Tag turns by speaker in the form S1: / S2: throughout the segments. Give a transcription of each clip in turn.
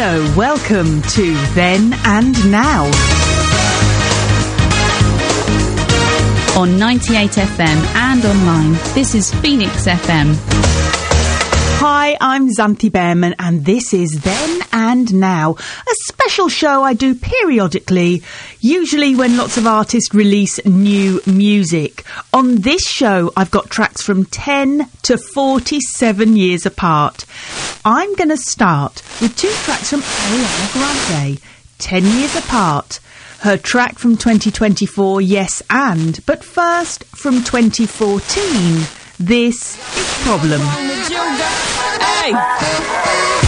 S1: Hello, welcome to Then and Now.
S2: On 98 FM and online, this is Phoenix FM.
S1: Hi, I'm Zanthi Behrman and this is Then and Now, a special show I do periodically, usually when lots of artists release new music. On this show, I've got tracks from 10 to 47 years apart. I'm going to start with two tracks from Ariana Grande, 10 years apart. Her track from 2024, Yes And, but first from 2014, this is Problem.
S3: Hey!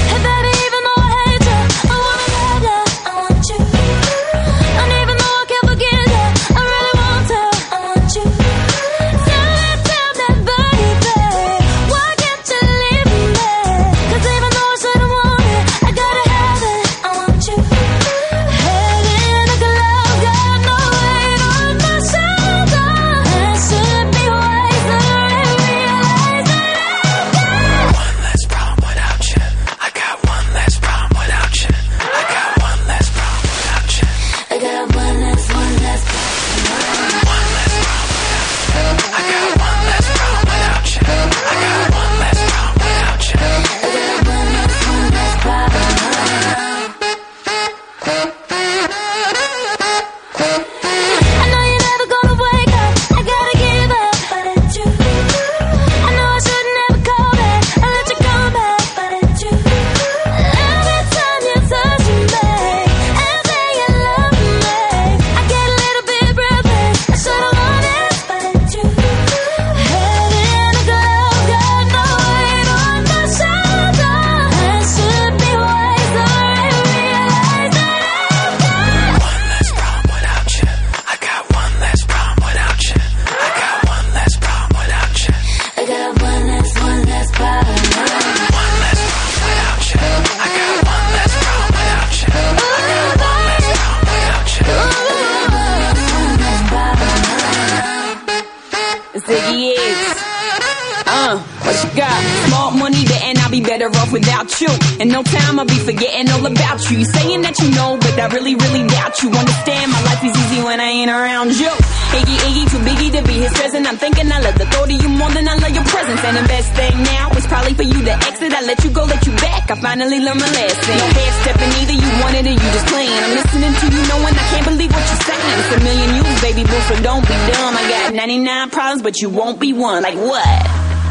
S4: Without you, in no time I'll be forgetting all about you. You saying that you know, but I really, really doubt you. Understand my life is easy when I ain't around you. Iggy, too biggie to be his present. I'm thinking I love the thought of you more than I love your presence. And the best thing now is probably for you to exit. I let you go, let you back. I finally learned my lesson. No head stepping either, you wanted it, you just playing. I'm listening to you knowing I can't believe what you're saying. It's a million you, baby boo, so don't be dumb. I got 99 problems, but you won't be one. Like what?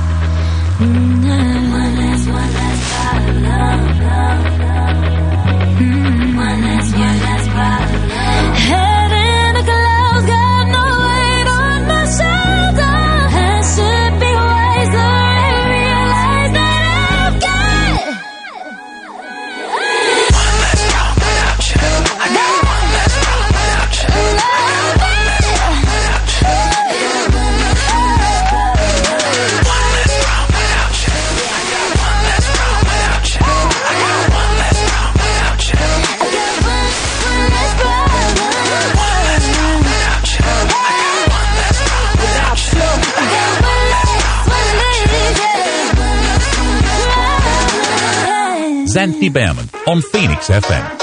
S3: Head in the clouds, got no weight on my shoulder. I should be wiser and realize that I've got
S5: one less problem without you. I got one less problem without you. I got one less problem without you. One less problem without you. I got one less problem without you. I got one less problem without you.
S6: Zanthi Behrman on Phoenix FM.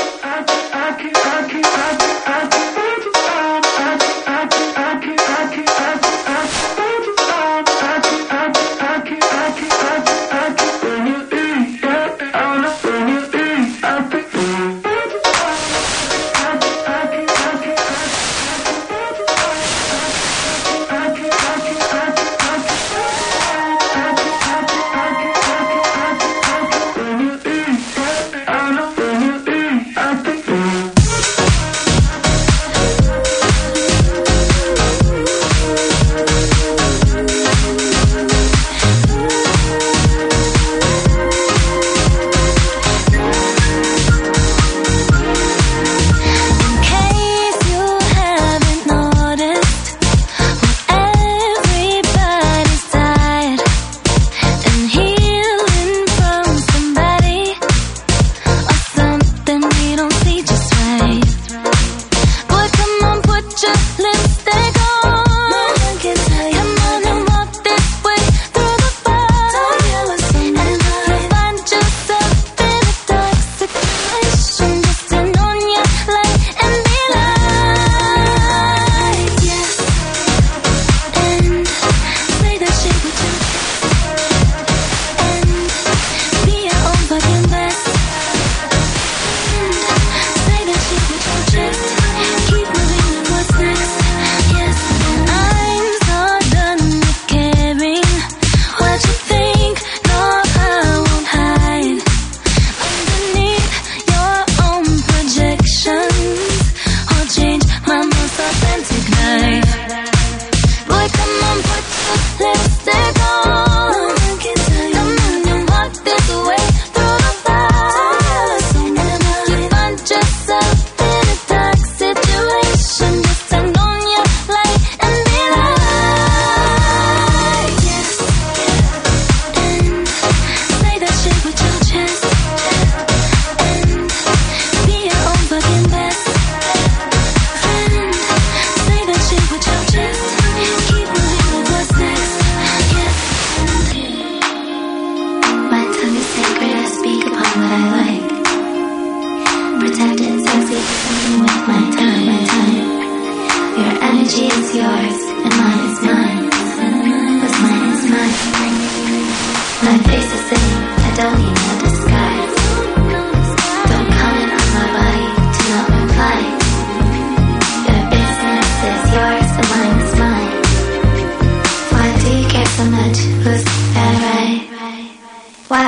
S3: My face is same, I don't need no disguise. Don't comment on my body, do not reply. Your business is yours, the mine is mine. Why do you care so much? Who's that right? Why?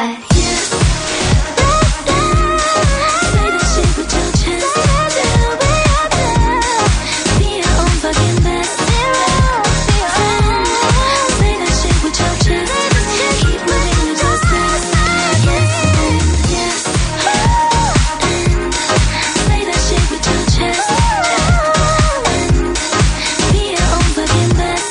S3: Say that shit with your chest. Be your own fucking best. Say that shit with your chest. Keep moving with your steps. Yes, yes. Say that shit with your chest. Be your own fucking best.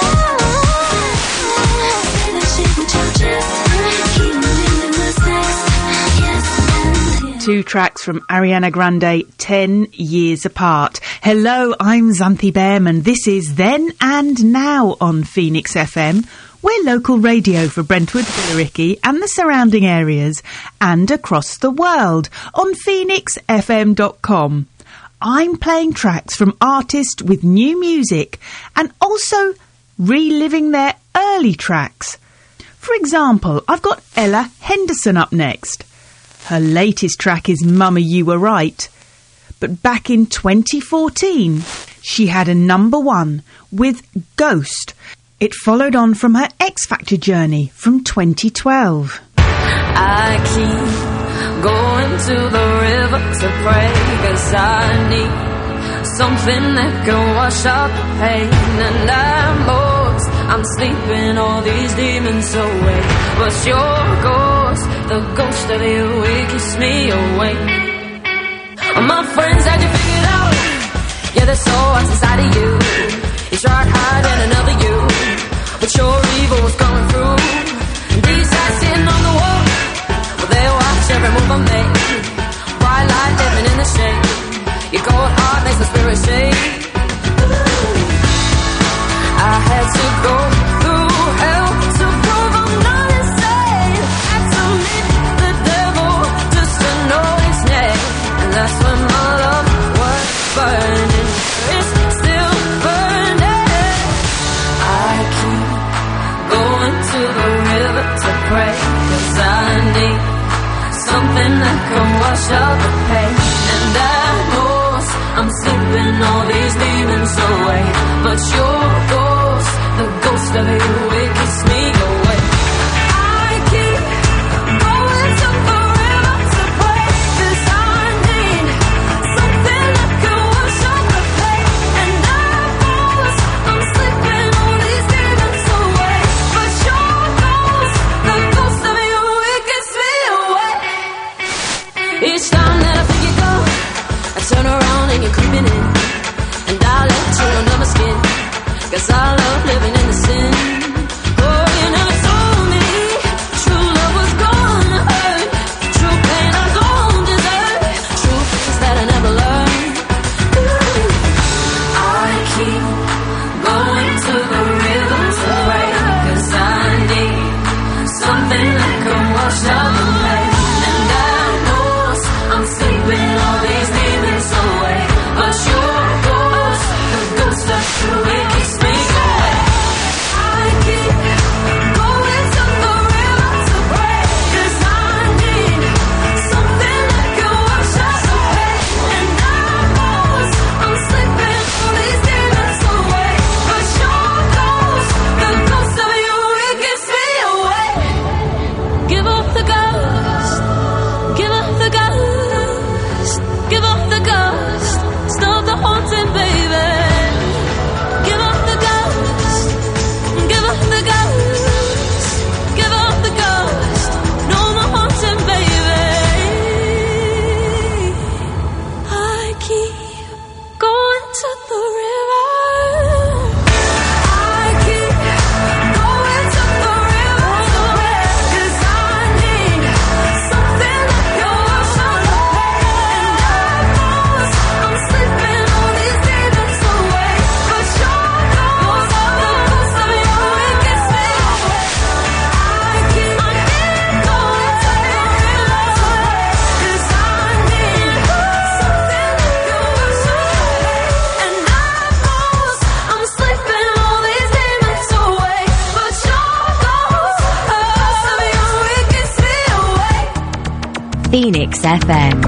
S3: Say that shit with your chest. Keep moving with your steps. Yes, yes.
S1: Two tracks from Ariana Grande, 10 years apart. Hello, I'm Xanthi Behrman. This is Then and Now on Phoenix FM. We're local radio for Brentwood, Billericay and the surrounding areas and across the world on phoenixfm.com. I'm playing tracks from artists with new music and also reliving their early tracks. For example, I've got Ella Henderson up next. Her latest track is Mummy You Were Right. But back in 2014, she had a number one with Ghost. It followed on from her X Factor journey from 2012.
S4: I keep going to the river to pray, 'cause I need something that can wash out the pain. And I'm sleeping all these demons away, but your ghost, the ghost of you, it keeps me awake. My friends had you figured out, yeah, there's so what's inside of you. You tried hiding another you, but your evil was coming through. These eyes sitting on the wall, well, they watch every move I make. Bright light living in the shade, your cold heart makes my spirit shake. I had to go through hell to prove I'm not insane. Had to meet the devil just to know his name. And that's when my love was burning. It's still burning. I keep going to the river to pray, 'cause I need something that can wash out the pain. And I know I'm sleeping all these demons away, but your ghost, the ghost of you, it keeps me away. I keep going to the river to pray, 'cause I need something that can wash out the pain. And I know I'm sleeping all these demons away, but your ghost, the ghost of you, it keeps me away. Each time that I think you go, I turn around and you're creeping in, and I let you under my skin, 'cause
S7: Phoenix FM.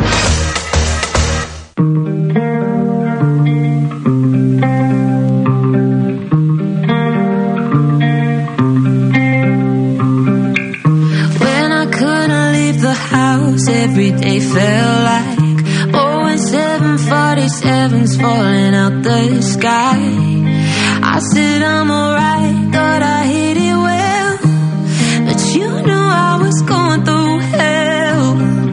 S8: Every day felt like Boeing 747's falling out the sky. I said I'm alright, thought I hit it well, but you knew I was going through hell.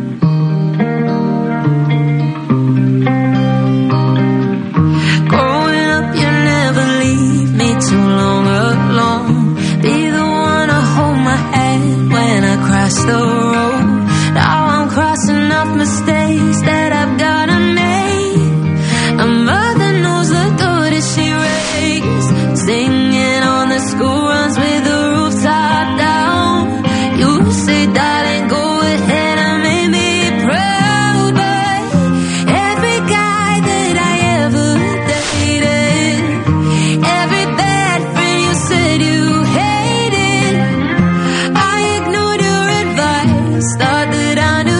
S8: Growing up, you never leave me too long alone. Be the one to hold my hand when I cross the road. Crossing off mistakes that I've gotta make. A mother knows the good that she raised. Singing on the school runs with the rooftop down. You say, darling, go ahead and make me proud. But every guy that I ever dated, every bad friend you said you hated, I ignored your advice, thought that I knew.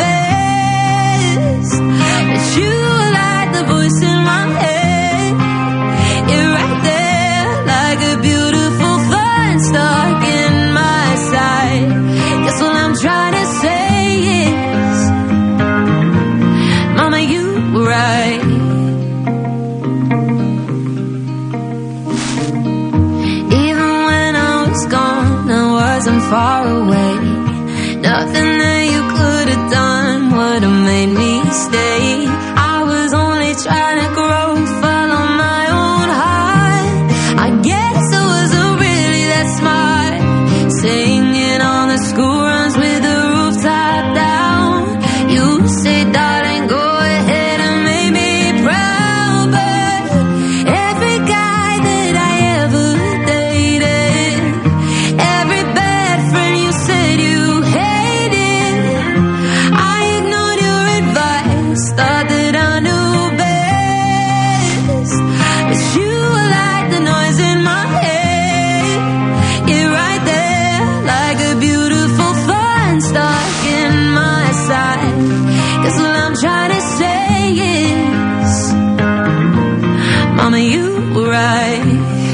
S8: Far away, nothing that you could have done would have made me stay. I was only trying to grow, follow my own heart. I guess I wasn't really that smart. Singing on the school runs with the rooftop down. You say, darling, go ahead and make me proud. But every guy that I ever dated, every you said you hated, I ignored your advice, thought that I knew best. But you were like the noise in my head. You're right there, like a beautiful fire stuck in my side. Guess what I'm trying to say is, Mama, you were right.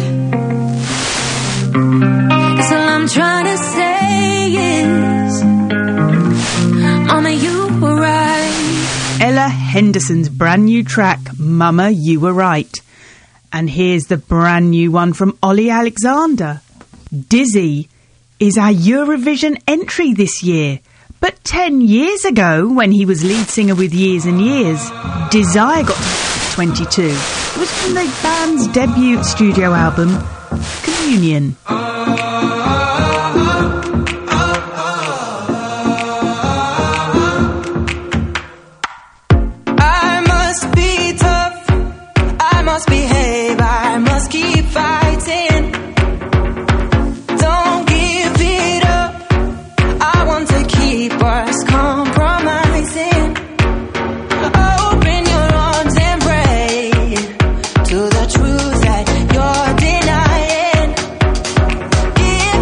S8: Guess what I'm trying to say.
S1: Ella Henderson's brand new track, Mama, You Were Right. And here's the brand new one from Ollie Alexander. Dizzy is our Eurovision entry this year. But 10 years ago, when he was lead singer with Years and Years, Desire got 22. It was from the band's debut studio album, Communion.
S8: To the truth that you're denying.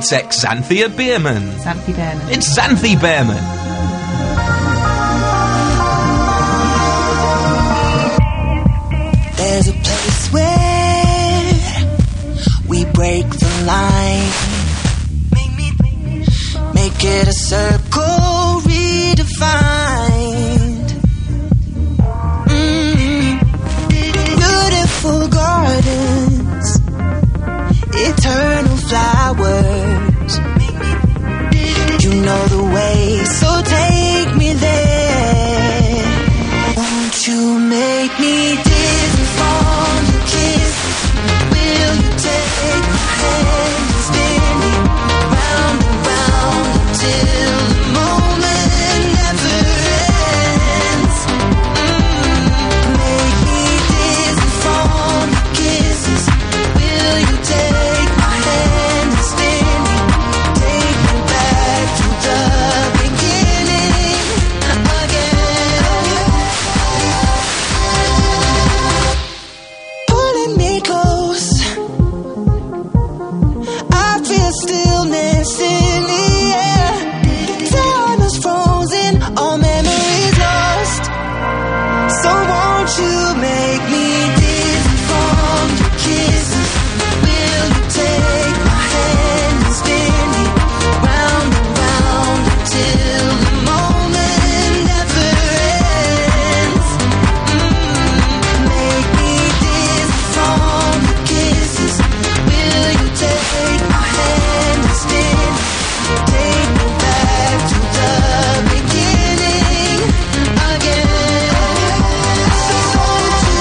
S7: It's ex-Xanthia Beerman.
S1: Xanthi Behrman.
S7: It's Xanthi Behrman.
S9: There's a place where we break the line. Make it a circle redefined. Beautiful gardens, eternal flowers. You know the way, so take me there. Won't you make me dizzy from your kiss? Will you take my hand and spin me round and round until the moment never ends? Make me dizzy from your kisses. Will you take my hand and spin me? Take me back to the beginning again. Pulling me close, I feel stillness in the air. Time is frozen, all memories lost. So won't you make me dizzy from your kisses? Will you take my hand and spin me round and round until the moment never ends? Make me dizzy from your kisses. Will you take my hand and spin me? Take me back to the beginning again. So won't you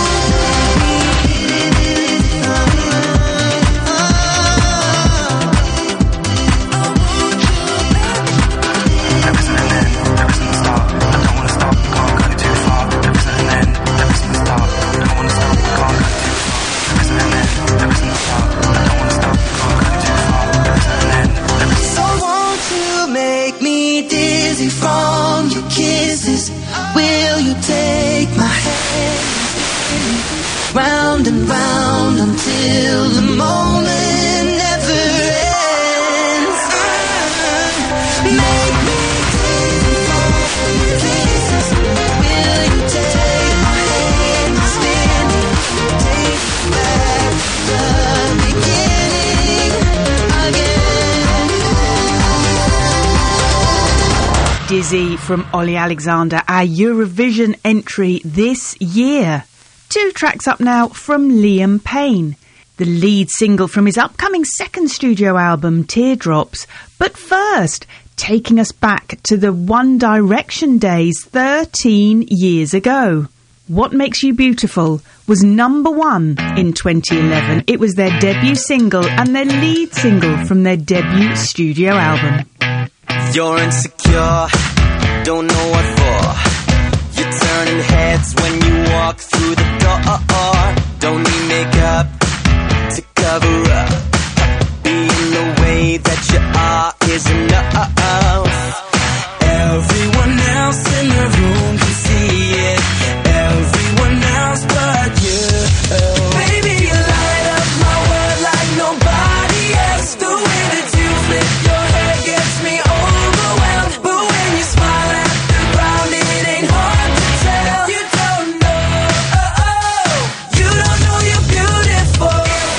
S9: So won't you make me dizzy from your kisses? Will you take my hand round and round until the moment never ends? Make me dizzy from your kisses. Will you take my hand and spin me? Take me back to the beginning again.
S1: Dizzy from Ollie Alexander, our Eurovision entry this year. 2 tracks up now from Liam Payne, the lead single from his upcoming second studio album, Teardrops. But first, taking us back to the One Direction days 13 years ago. What Makes You Beautiful was number 1 in 2011. It was their debut single and their lead single from their debut studio album.
S9: You're insecure, don't know what for. You're turning heads when you walk through the door. Don't need makeup to cover up. Being the way that you are is enough. Everyone else in the room can see it. Everyone else but you. Baby, you light up my world like nobody else. The way that you flip your hair gets me overwhelmed. But when you smile at the ground, it ain't hard to tell. You don't know, you don't know you're beautiful.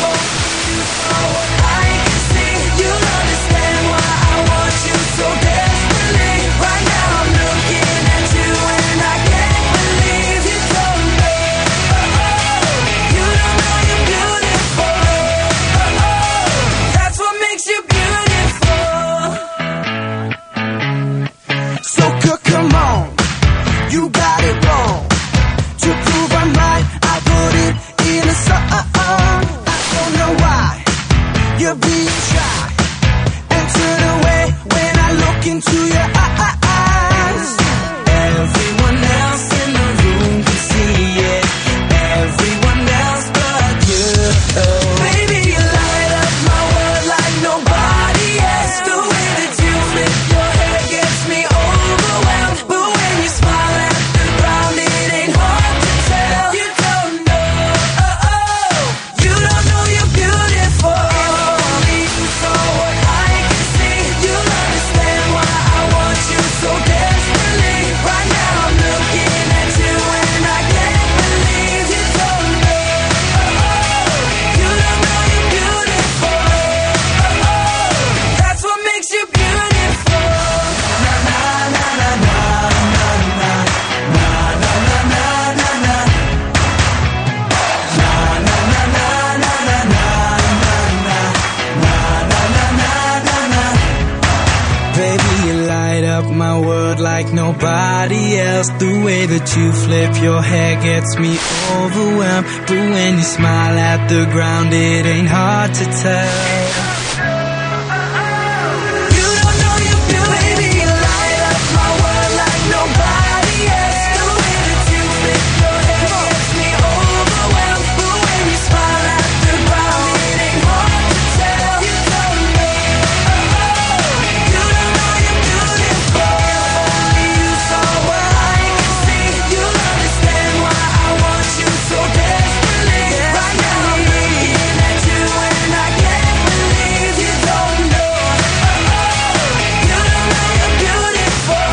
S9: I can see you'll understand why I want you so desperately. Right now I'm looking at you and I can't believe you don't know. You don't know you're beautiful. That's what makes you beautiful. So good, come on, you got it wrong. To prove I'm right, I put it in a song. I don't know why you're being shy and turn away when I look into your eyes. Everyone else in the room can see it. Everyone else but you. Baby, you light up my world like nobody else. The way that you flip your hair gets me overwhelmed. But when you smile at the ground, it ain't hard to tell. You don't know, you don't know you're beautiful. Only you saw what I can
S10: up my world like nobody else. The way that you flip your hair gets me overwhelmed. But when you smile at the ground, it ain't hard to tell. You don't know you feel, baby, you light up my world like nobody else. The way that you flip your hair gets me overwhelmed. But when you smile at the ground, it ain't hard to tell. You don't know, you don't know you're beautiful. You saw what I can see. You'll understand why I want you so desperately. Right now I'm looking at you and I can't believe you don't know. You don't know you're beautiful.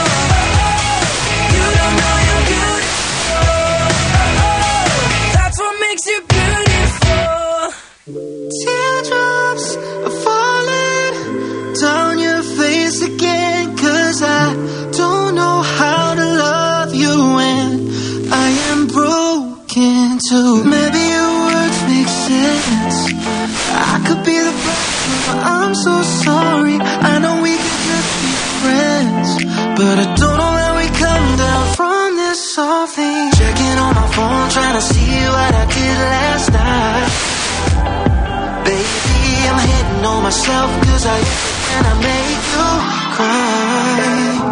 S10: You don't know you're beautiful. That's what makes you beautiful. Teardrops are falling down your face again, 'cause I don't know how to love you when I am broken too. Maybe your words make sense. I could be the person, but I'm so sorry. I know we could just be friends, but I don't know how we come down from this soft thing. Checking on my phone, trying to see what I did last night. Baby, I'm hitting on myself, 'cause I and I make you cry.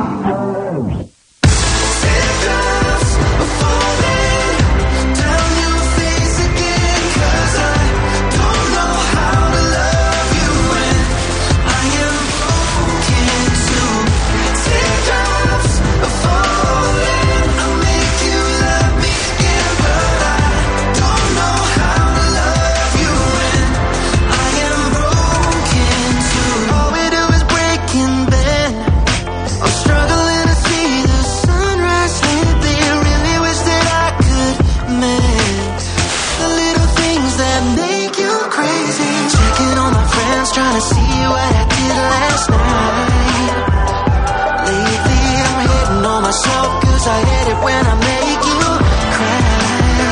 S10: Teardrops are falling down your face again, 'cause I don't know how to love you when I am broken too. Teardrops are falling, I'll make you love me again, but I don't know how to love you when I am broken too. All we do is breaking bed. I'm struggling to see the sunrise lately. Really wish that I could mend the little things that make you crazy. Checking on my friends, trying to see what I did last night. Lately I'm hitting on myself, 'cause I hate it when I make you cry.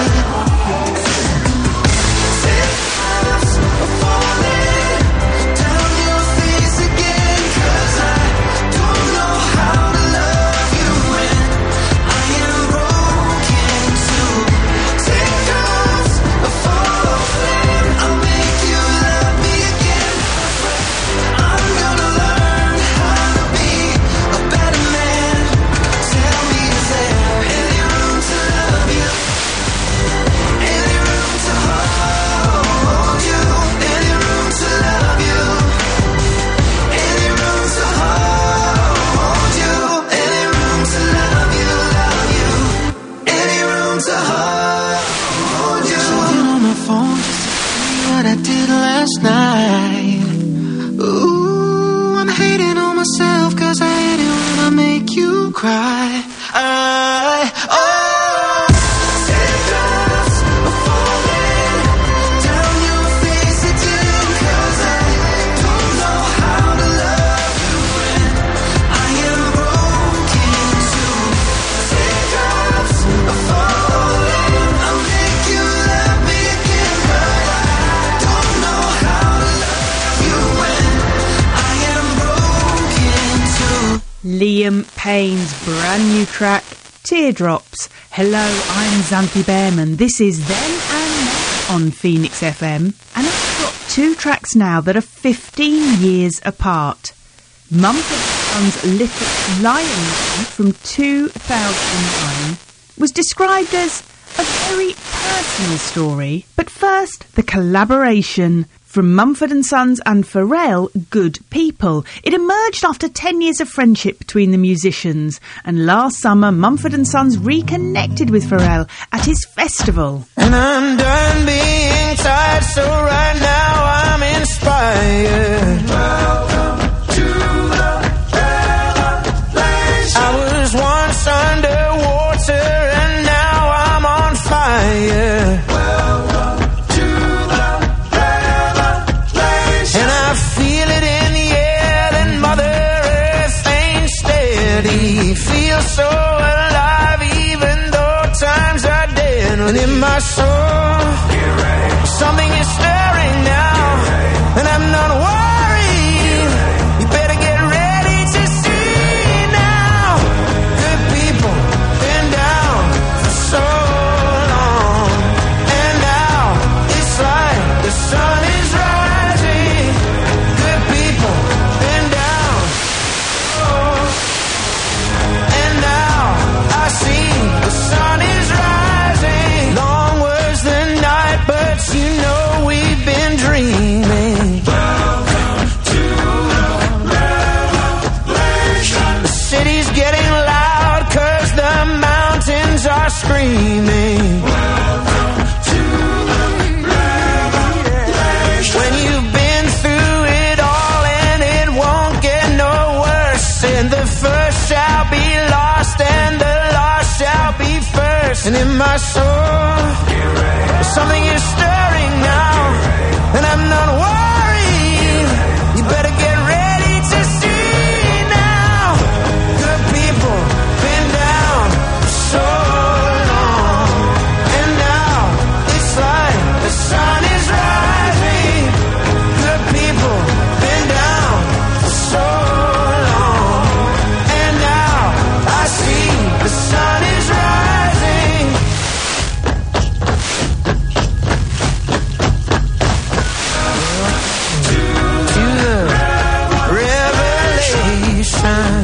S10: Teardrops are falling down your face again, 'cause I don't know how to love you when I am broken too. Teardrops are falling, I'll make you love me again. I'm gonna learn how to be a better man. Tell me, is there any room to love you? Any room to hold you? Any room to love you? Any room to hold you? Any room to love you, love you? Any room to hold you? Checking on my phone just to see what I did last night. Ooh, I'm hating on myself, 'cause I hate it when I make you cry. Teardrops are falling down your face again, 'cause I don't know how to love you when I am broken too. Teardrops are falling, I'll make you love me again, but I don't know how to love you when I am broken too.
S1: Liam Payne's brand new track, Teardrops. Hello, I'm Xanthi Behrman. This is Then and Now on Phoenix FM. And I've got two tracks now that are 15 years apart. Mumford & Sons' Little Lion from 2009 was described as a very personal story. But first, the collaboration from Mumford & Sons and Pharrell, Good People. It emerged after 10 years of friendship between the musicians, and last summer Mumford & Sons reconnected with Pharrell at his festival.
S10: And I'm done being tired, so right now I'm inspired. Welcome to the revelation. I was once underwater and now I'm on fire. Welcome to the revelation. And I feel it in the air that Mother Earth ain't steady. Feel so alive even though times are dead. And in my soul, something is stirring now, and I'm not worried. You better get ready to see
S9: dreaming. When you've been through it all and it won't get no worse, and the first shall be lost and the lost shall be first. And in my soul, something is stirring now, and I'm not worried. You better get ready to see now. Good people been down for so long, and now it's like the sun is rising. Good people been down for so long, and now I see the sun is rising. To the revelation.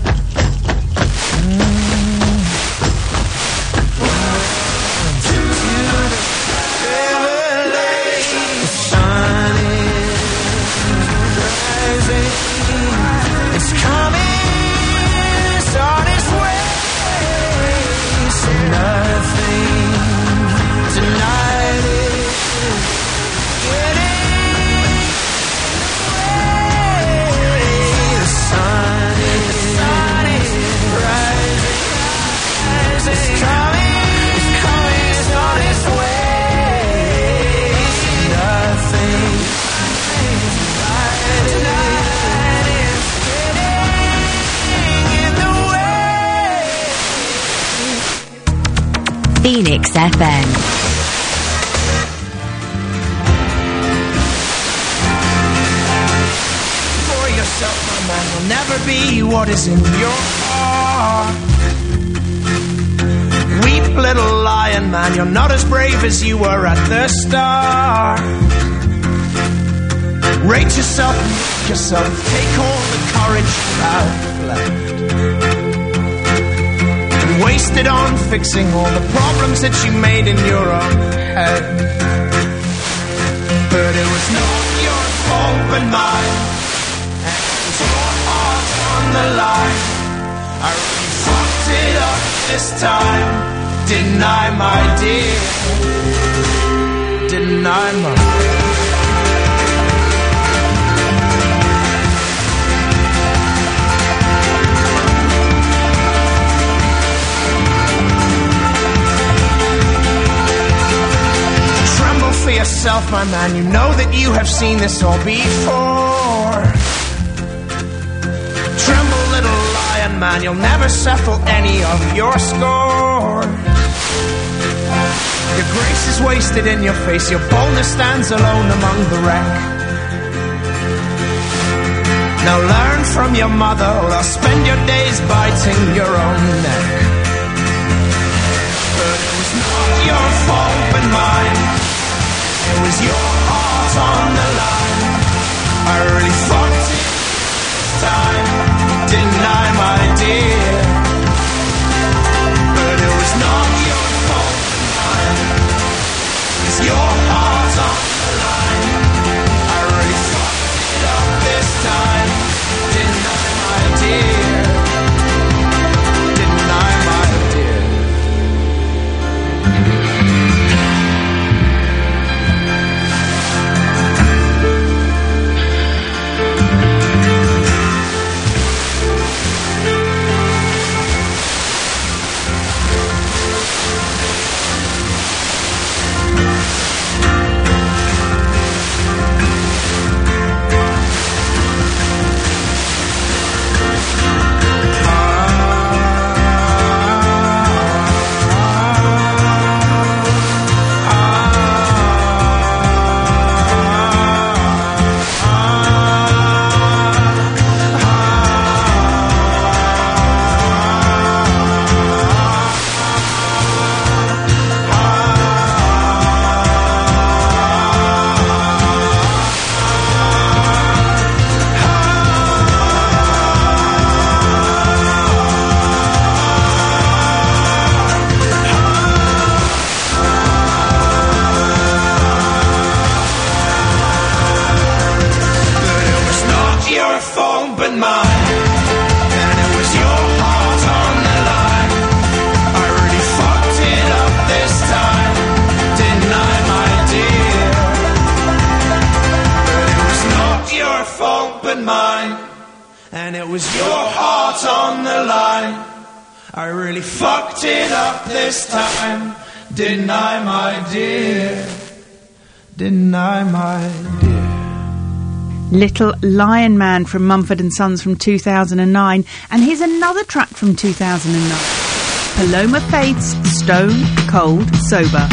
S9: It's coming, it's on its way. So nothing tonight is getting away. The sun is rising. It's coming, it's on its way. Nothing tonight is getting in the way.
S11: Phoenix FM.
S9: For yourself, my man, will never be what is in your heart. Weep, little lion man, you're not as brave as you were at the start. Rate yourself and make yourself, take all the courage you have left and waste it on fixing all the problems that you made in your own head. But it was not your fault but mine, and it was your heart on the line. I really fucked it up this time, didn't I, my dear? Didn't I, my dear? Tremble for yourself, my man, you know that you have seen this all before. Tremble, little lion man, you'll never settle any of your scores. Your grace is wasted in your face, your boldness stands alone among the wreck. Now learn from your mother, or I'll spend your days biting your own neck. But it was not your fault but mine, it was your heart on the line. I really fucked it this time, didn't I, my dear? But it was not your fault but mine, it was your heart on the line. I really fucked it up this time, didn't I, my dear? Didn't I, my dear?
S10: heart on the line. I really fucked it up this time, didn't I, my dear? Didn't I, my dear?
S1: Little Lion Man from Mumford & Sons from 2009. And here's another track from 2009. Paloma Faith's Stone Cold Sober.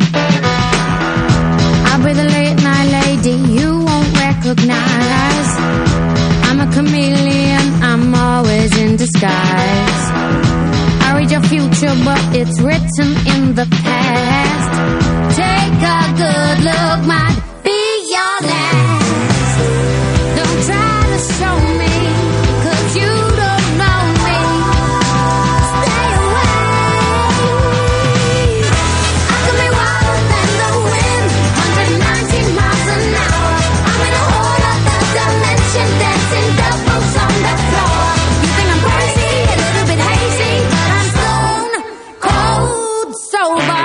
S11: I'll be the late night lady you won't recognize. I'm a chameleon, I'm always in disguise. I read your future, but it's written in the past. Take a good look, might be your last. Don't try to show me, 'cause you don't know me. Stay away. I can be wilder than the wind, 190 miles an hour. I'm in a whole other dimension, dancing doubles on the floor. You think I'm crazy, a little bit hazy, but I'm stone cold sober.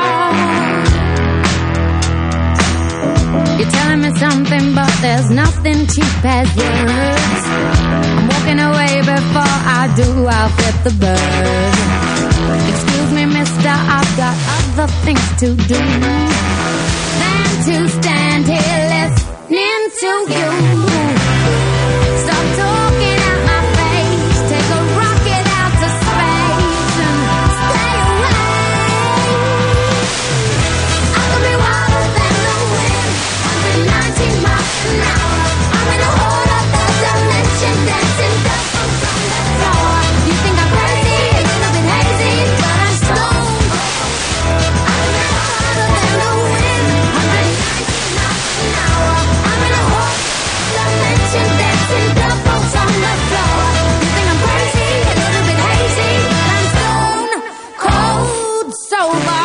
S11: You're telling me something, but there's nothing cheap as words. I'm walking away before I do, I'll flip the bird. Excuse me, mister, I've got other things to do than to stand here listening to you. Stop talking out my face, take a rocket out to space and stay away. I could be wilder than the wind, 190 miles an hour. I'm in a whole other dimension, dancing doubles on the floor. You think I'm crazy, a little bit hazy, but I'm stone cold. I'm wilder than the wind, 190 miles an hour. I'm in a whole dimension, dancing doubles on the floor. You think I'm crazy, a little bit hazy, but I'm stone cold sober.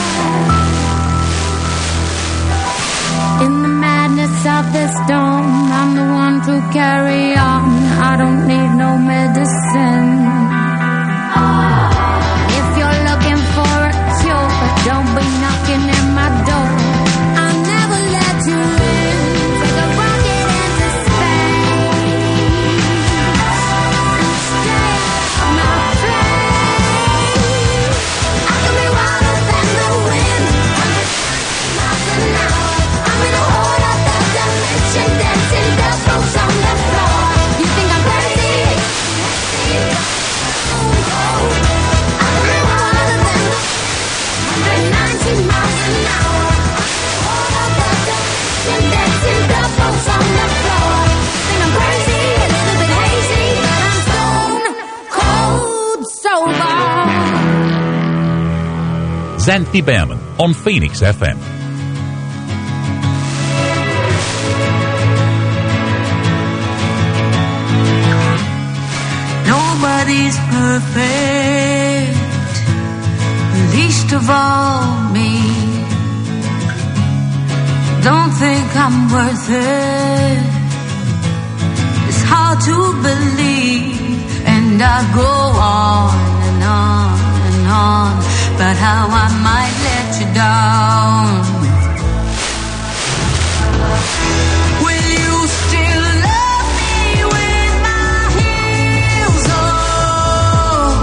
S11: In the madness of the storm, I'm the one to carry on. I don't need no medicine. If you're looking for a cure, don't be knocking at my door. I'll never let you in. Take a rocket into space and stay out my face. I can be wilder than the wind, 190 miles an hour. I'm in a whole other dimension, dancing doubles on the floor. You think I'm crazy? I can be wilder than the 190 miles an hour. I'm in a whole other dimension, dancing doubles on the floor. Think I'm crazy, a little bit hazy, but I'm stone cold sober.
S6: Xanthi Behrman on Phoenix FM.
S8: Nobody's perfect, least of all me. Don't think I'm worth it. It's hard to believe, and I go on and on and on about how I might let you down. Will you still love me with my heels off?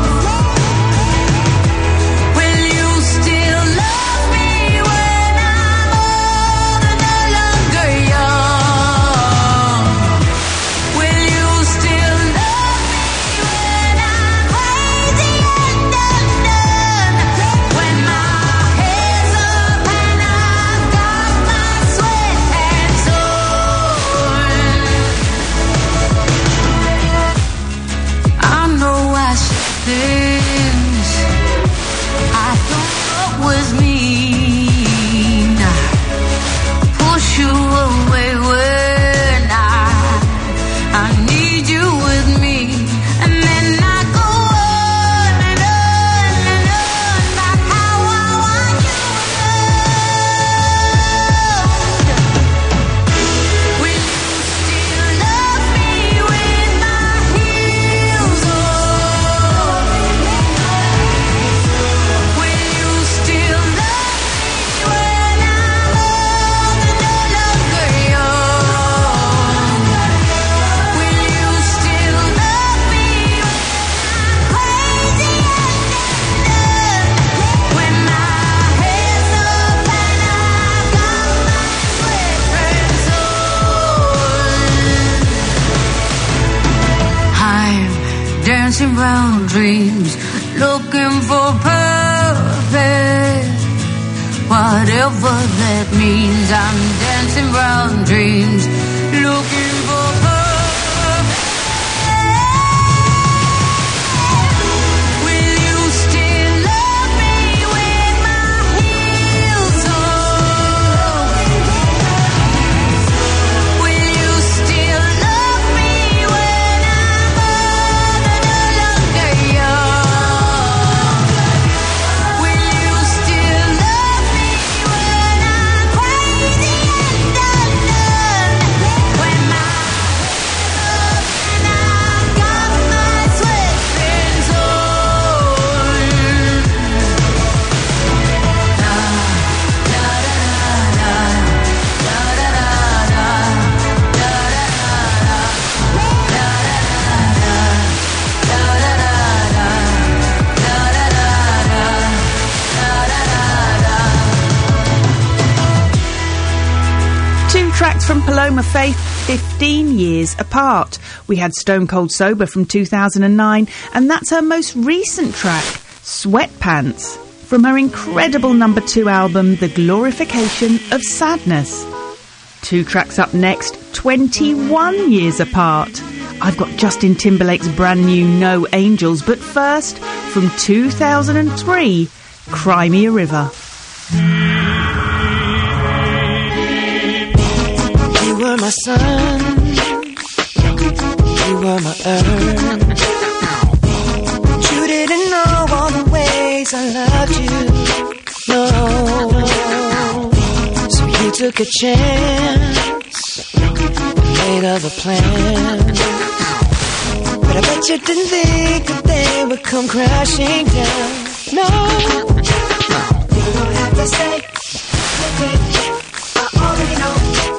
S8: Will you still love me when I'm old and no longer young? Will you still love me when I'm crazy and undone? When my head's up and I've got my sweatpants on. I know I said things I thought was mean. Push you away when I need you with me, and then I go on and on and on about how I want you loved. Will you still love me with my heels on? round dreams, looking for purpose. Whatever that means, I'm dancing round dreams, looking for purpose. Will you still love me when my heels off? Will you still love me when I'm old and no longer young? Will you still love me when I'm crazy and undone? When my and I've got my sweatpants on.
S1: Two tracks from Paloma Faith, 15 years apart. We had Stone Cold Sober from 2009, and that's her most recent track, Sweatpants, from her incredible number 2 album, The Glorification of Sadness. Two tracks up next, 21 years apart. I've got Justin Timberlake's brand new No Angels, but first, from 2003, Cry Me a River.
S9: You were my sun, you were my earth. You didn't know all the ways I loved you, no. So you took a chance, made other plans. But I bet you didn't think that they would come crashing down, no. You don't have to say, I already know.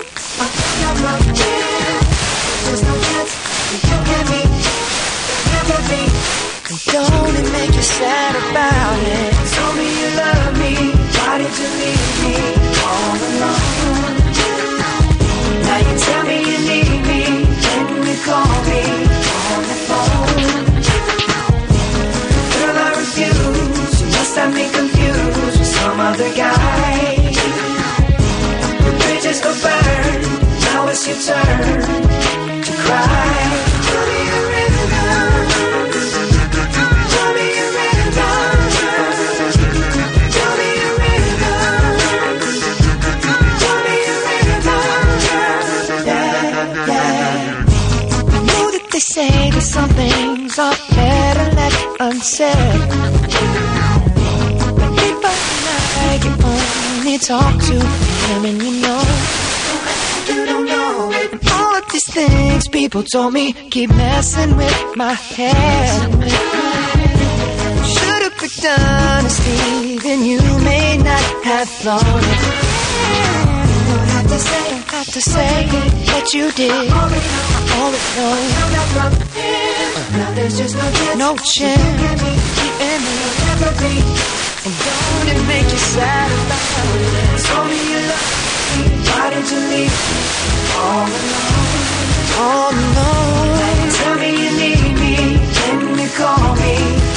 S9: There's no chance you can be, never be. And don't it make you sad about it? Told me you love me, why did you leave me all alone? Now you tell me you need me, when you call me on the phone. Girl, I refuse, you must have me confused with some other guy. The bridges go burn, now it's your turn to cry. Tell me a rhythm, tell me a rhythm, tell me a rhythm, tell me a rhythm, yeah, yeah. I know that they say that some things are better left unsaid, but if I can only talk to him and you know. You don't know it. All of these things people told me keep messing with my head. Should've picked honesty, then you may not have thought it. Don't have to say what you did. I already know. Now there's just no chance. And don't it make you sad about it? Told me you love me. Why did you leave me all alone? All alone. Tell me you need me, can you call me?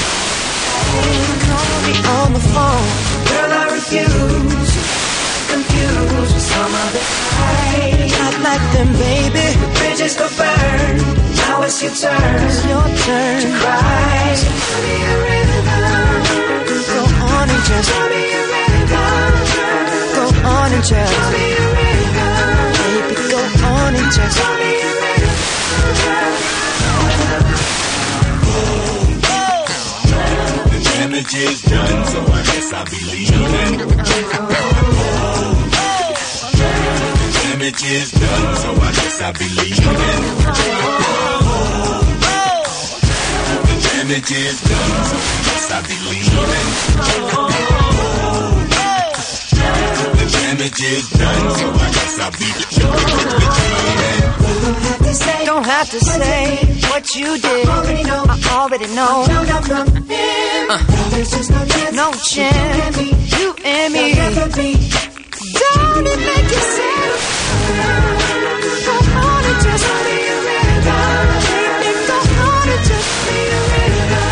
S9: Call me on the phone. Girl, I refuse. Confused with some other guy. Not like them, baby. The bridges go burn. Now it's your turn. It's your turn to cry. Tell me a rhythm. Go on and just tell me a rhythm. Go on and just tell me a rhythm. Baby, go on and just tell me a rhythm.
S5: The damage is done, so I guess I'll be leaving. The damage is done, so I guess I'll be leaving. The damage is done, so I guess I'll be leaving. The damage is done, so I guess I'll be leaving.
S9: Don't have to say what you did. I already know. There's just no chance. You and me. Don't it make you sad? Come on and just be a rhythm. Baby, come on and just be a rhythm.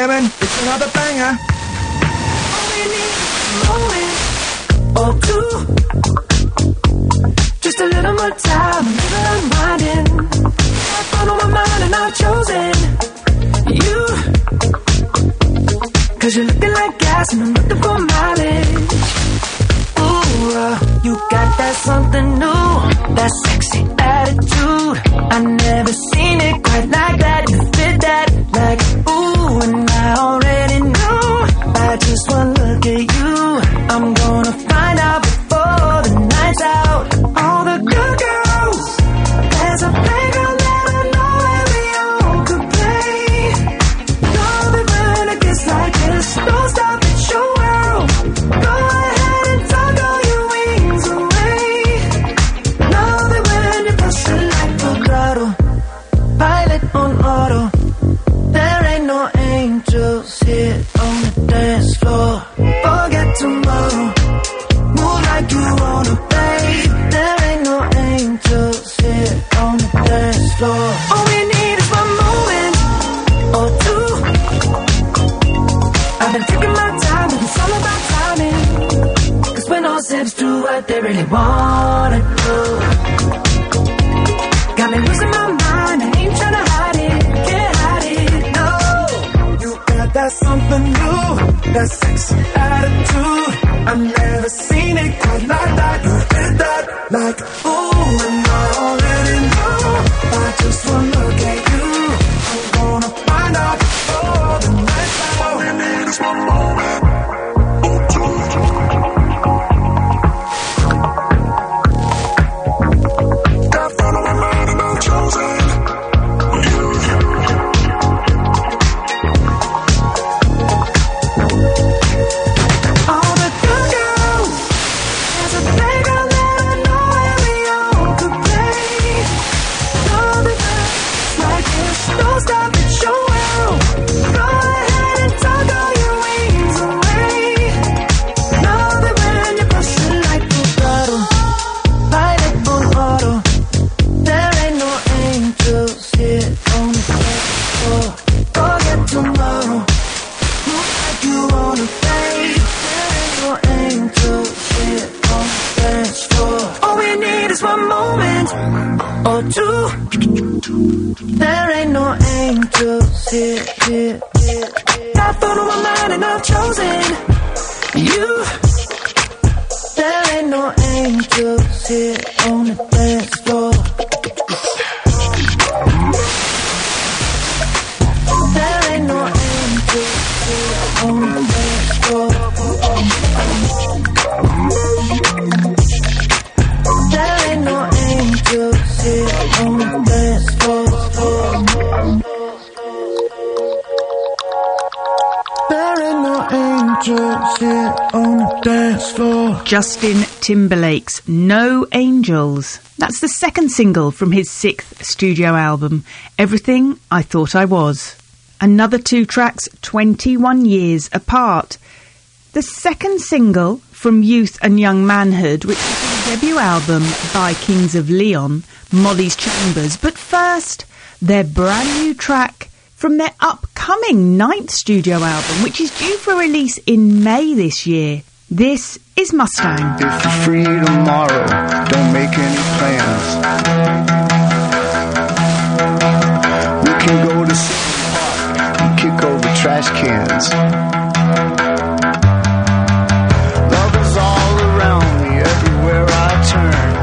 S9: Behrman, it's another banger.
S10: Or two, just a little more time, a little unwinding. I've gone on my mind and I've chosen you, 'cause you're looking like gas and I'm looking for mileage. Ooh, you got that something new, that sexy attitude. I never seen it quite like that. You fit that like ooh, and I already knew by just one look at you. I'm gonna find out before the night's out. All the good girls, there's a playground that I know where we all could play. Know that when it gets like this, don't stop, it's your world. Go ahead and tuck all your wings away. Know that when you push it like a throttle, pilot on auto. There ain't no angels here on the dance floor. Forget tomorrow, move like you wanna, babe. There ain't no angels here on the dance floor. All we need is one moment or two. I've been taking my time, but it's all about timing. 'Cause when all said's do what they really wanna do. Got me losing my mind, I ain't tryna hide it, can't hide it, no. You got that something new, that sexy attitude. I've never seen it quite like that. You did that like ooh, and I already know by just one look at you. I'm gonna find out before the night's out. All we need is one moment or two. Got fun on my mind and I've chosen you. All the good girls, there's a playground that I know where we all could play. Know that it's like this, don't stop, it's your world. Go ahead and tuck all your wings away. Know that when you push it like a throttle, pilot on auto. There ain't no angels here on the dance floor. Forget tomorrow, move like you wanna, babe. There ain't no angels here on the dance floor. All we need is one moment or two. There ain't no angels here. Got fun on my mind and I've chosen you. There ain't no angels here on the dance floor. There ain't no angels here on the dance floor. There ain't no angels here on the dance floor. There ain't no angels here on the dance floor.
S1: Justin Timberlake's No Angels. That's the second single from his 6th studio album, Everything I Thought I Was. Another 2 tracks 21 years apart. The second single from Youth and Young Manhood, which was the debut album by Kings of Leon, Molly's Chambers. But first, their brand new track from their upcoming 9th studio album, which is due for release in May this year. This is Mustang.
S12: If you're free tomorrow, don't make any plans. We can go to Central Park and kick over trash cans. Love is all around me, everywhere I turn.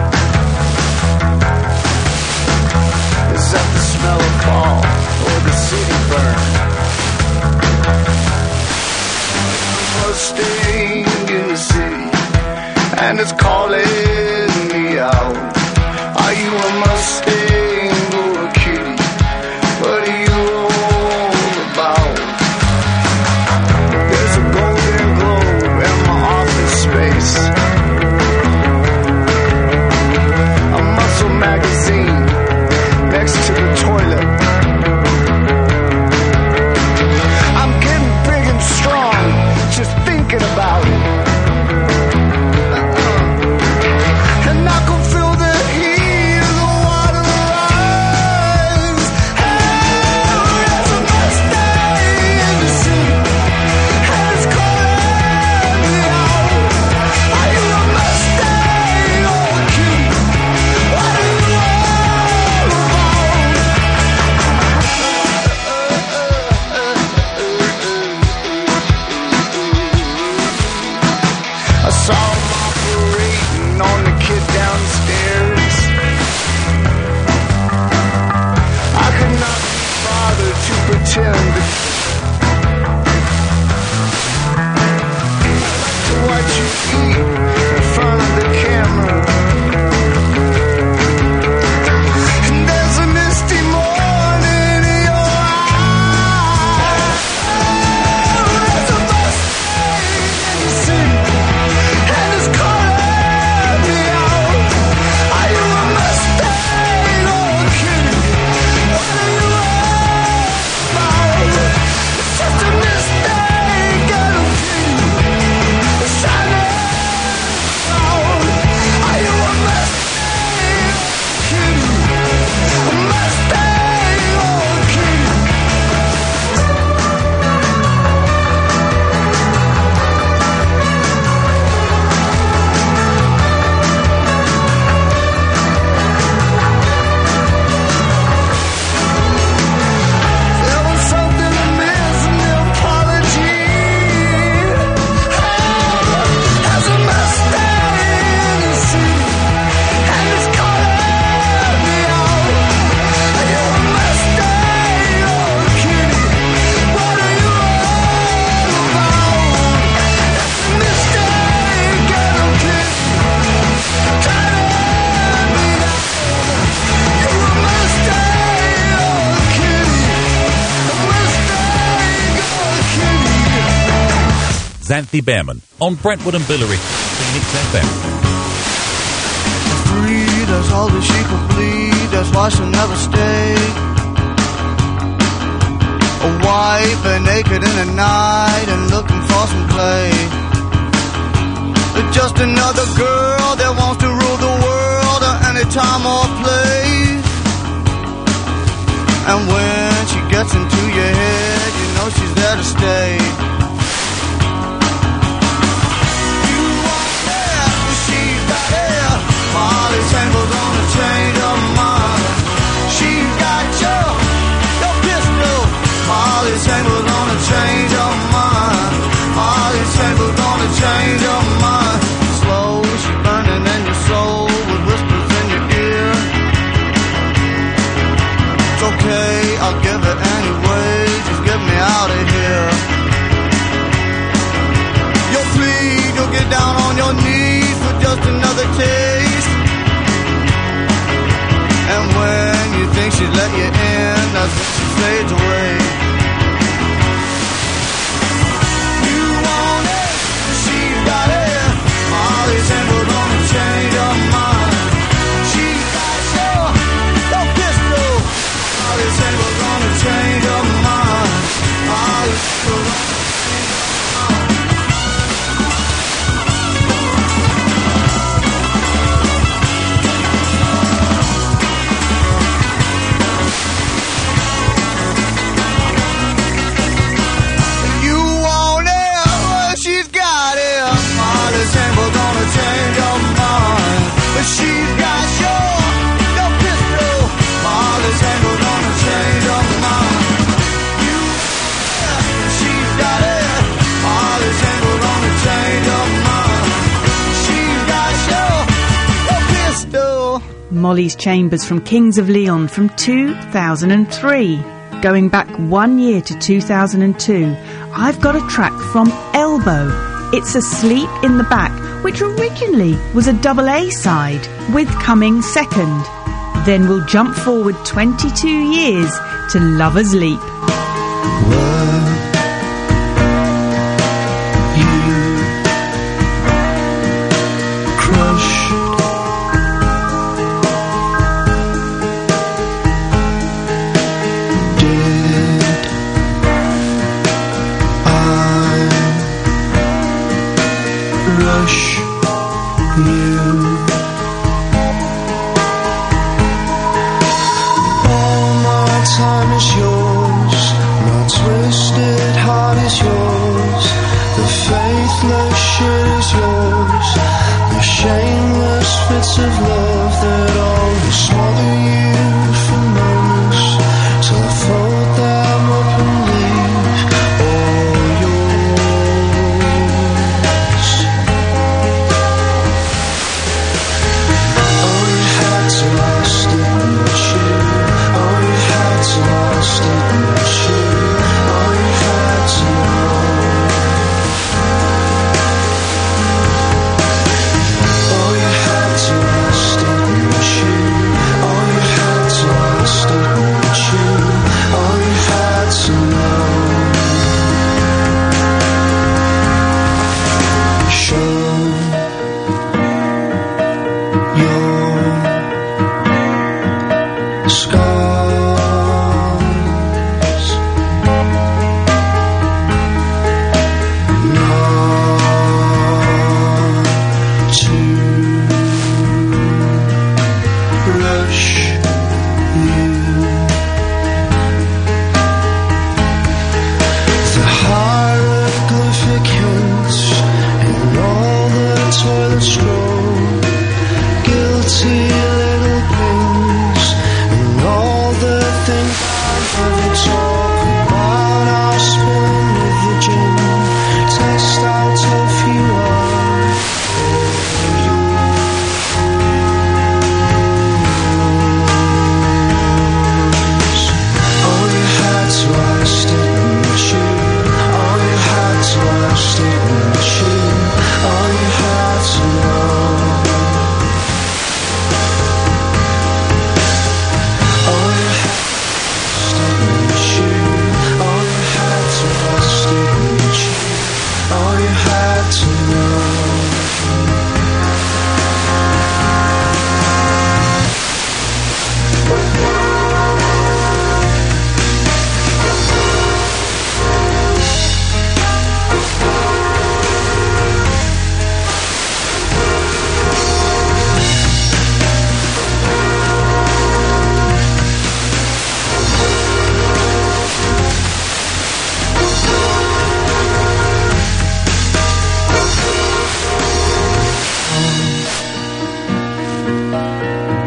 S12: Is that the smell of fall or the city burn? Staying in the city, and it's calling me out. Are you
S6: Xanthi Behrman on Brentwood and Billary, Phoenix FM.
S9: Free, that's all that she could bleed, that's why she'll never stay. A wife and naked in the night and looking for some play. But just another girl that wants to rule the world at any time or place. And when she gets into your head, you know she's there to stay. You want that, but she's got it. Molly Sangle's gonna change her mind. She's got your pistol. Molly Sangle's gonna change her mind. Molly Sangle's gonna change her mind. Slow, she's burning in your soul with whispers in your ear. It's okay, I'll give it anyway. Just get me out of here. You'll plead, you'll get down on your knees for just another taste. And when you think she's let you in, that's when she fades away. You want it, she's got it. Molly Sangle's gonna change her mind. She's got your pistol. Molly Sangle's gonna change her mind. Molly Sangle's gonna change her mind. You want it, she's got it. Molly Sangle's gonna change her mind. But she's got your pistol. Molly Sangle's gonna change her mind. You, she's got it. Molly Sangle's gonna change her mind. She's got your pistol.
S1: Molly's Chambers from Kings of Leon from 2003. Going back 1 year to 2002, I've got a track from Elbow. It's Asleep in the Back, which originally was a double A side, with coming second. Then we'll jump forward 22 years to Lover's Leap.
S9: Time is yours, not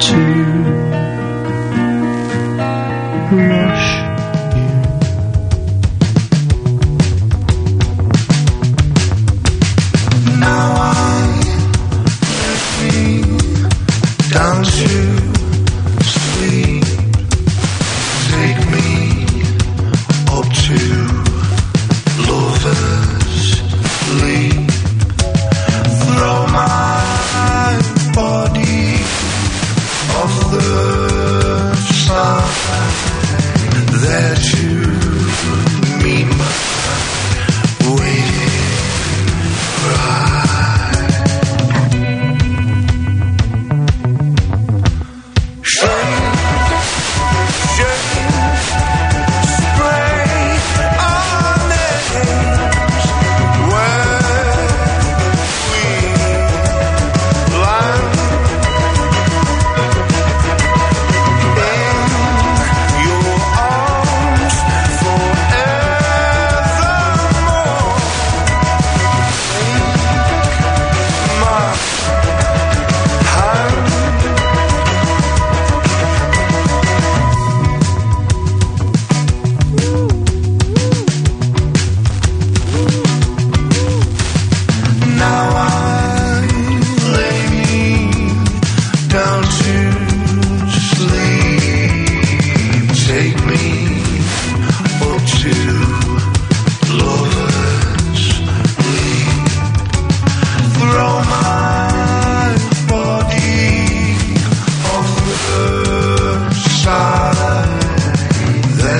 S9: too.